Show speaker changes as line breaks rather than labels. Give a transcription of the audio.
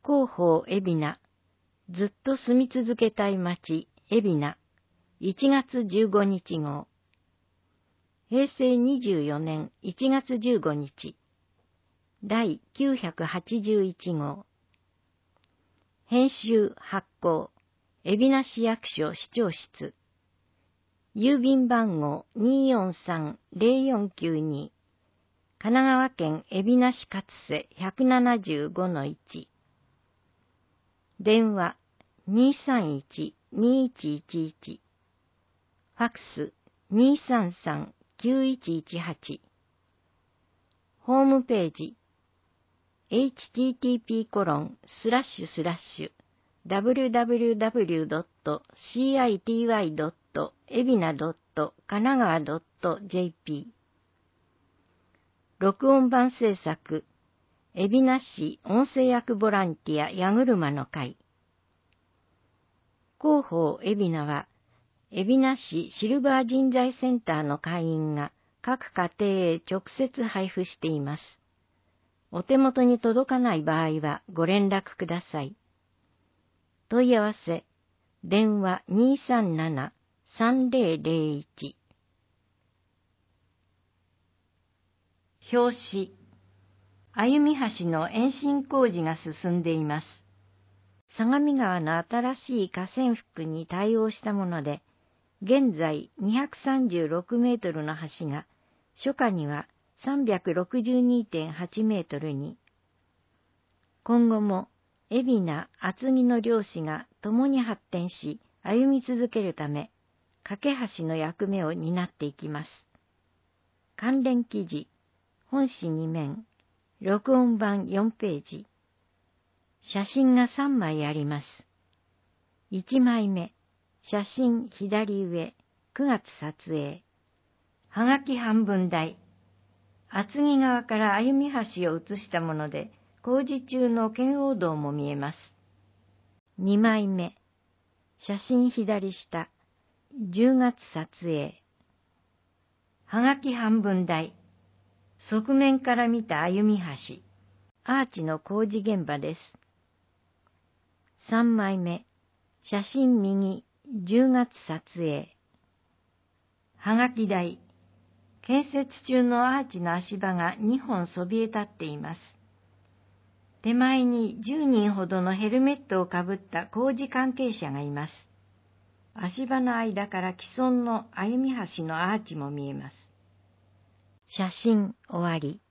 広報海老名、ずっと住み続けたい町海老名、1月15日号。平成24年1月15日、第981号。編集発行、海老名市役所市長室。郵便番号 243-0492、神奈川県海老名市勝瀬 175-1。電話 231-2111。ファックス 233-9118。ホームページ http://www.city.ebina.kanagawa.jp。 録音版制作、海老名市音声役ボランティア矢車の会。広報海老名は、海老名市シルバー人材センターの会員が各家庭へ直接配布しています。お手元に届かない場合はご連絡ください。問い合わせ、電話 237-3001。表紙、歩橋の延伸工事が進んでいます。相模川の新しい河川幅に対応したもので、現在236メートルの橋が、初夏には 362.8 メートルに。今後も、海老名、厚木の漁師が共に発展し、歩み続けるため、架け橋の役目を担っていきます。関連記事、本紙2面、録音版4ページ。写真が3枚あります。1枚目、写真左上、9月撮影。はがき半分大。厚木側から歩橋を写したもので、工事中の圏央道も見えます。2枚目、写真左下、10月撮影。はがき半分大。側面から見た歩橋、アーチの工事現場です。3枚目、写真右、10月撮影。はがき台。建設中のアーチの足場が2本そびえ立っています。手前に10人ほどのヘルメットをかぶった工事関係者がいます。足場の間から既存の歩橋のアーチも見えます。写真終わり。